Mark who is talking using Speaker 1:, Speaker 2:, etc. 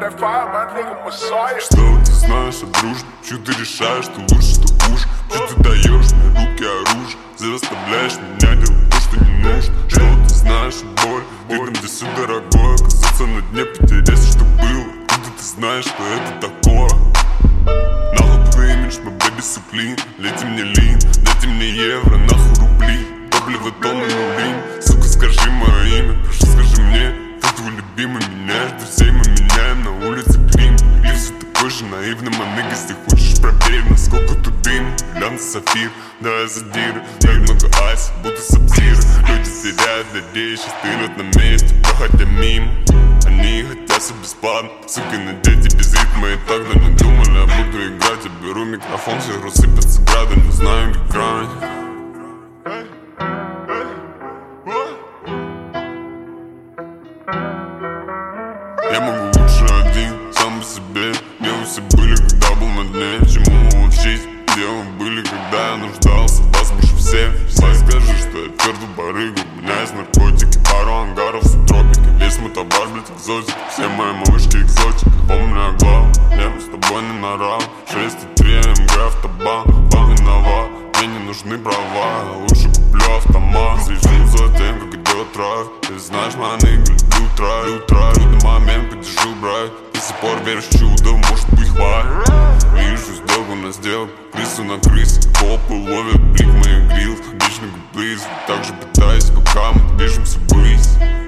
Speaker 1: Что ты знаешь о дружбе? Чё ты решаешь, что лучше, что хуже? Чё ты даешь мне руки оружие? Заставляешь меня делать то, что не нужно. Что ты знаешь о боли? Видно, где все дорогое. Оказаться на дне, потерять, что было. Откуда ты знаешь, что это такое? Нахуй твой имидж, бабе дисциплин. Лейте мне лин, дайте мне евро, нахуй рубли. Топливо тонны нулин. Сука, скажи мое имя, прошу, скажи мне. Ты твой любимый, меняешь друзей, мы меняем на улице клим. И все такой же наивный, маныг, если хочешь проверь, насколько тут дым. Глянь сапфир, давай задиры, так много айс, будто сапсиры. Люди теряют людей, сейчас тырят на месте, проходя мимо. Они хотят все бесплатно, сукины дети без ритма. И так давно не думали, я буду играть. Я беру микрофон, все рассыпятся грады, не знаю, где грань. Я могу лучше один, сам по себе. Где вы все были, когда был на дне? Чему учить? Где вы были, когда я нуждался? Вас больше всех. Скажи, что я твердый барыгу. У меня есть наркотики, пару ангаров, субтропики. Весь мой товар, блять, экзотик. Все мои малышки экзотик. Помню я главный, я с тобой не на раунд. 6,3 МГ автобан, вам виноват. Мне не нужны права, я лучше куплю автомат. Слежу за тем, как идет рай. Ты знаешь, моя нигга, люблю трай. Трудный момент, подержу брать. До сих пор веришь в чудо, может быть хватит. Вижу сделку на сделку, крысу на крысе. Копы ловят блик моих грилл, вечный близ. Также пытаюсь, пока мы движемся ввысь.